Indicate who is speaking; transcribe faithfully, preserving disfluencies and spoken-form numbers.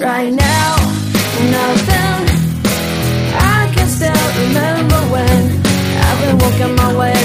Speaker 1: Right now, nothing. I can still remember when I've been walking my way